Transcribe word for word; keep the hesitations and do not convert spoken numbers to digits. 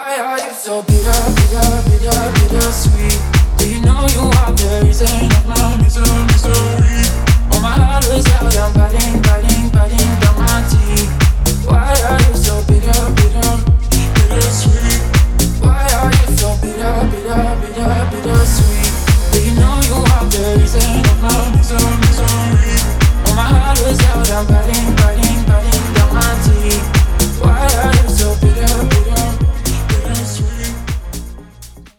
Why are you so bitter, bitter, bitter, bitter sweet? Do you know you are the reason of my misery, misery? Oh, my heart is held, I'm biting, biting, biting down my teeth. Why are you so bitter, bitter, bitter sweet? Why are you so bitter, bitter, bitter, bitter sweet? Do you know you are the reason of my misery, misery? Oh, my heart is held, I'm biting.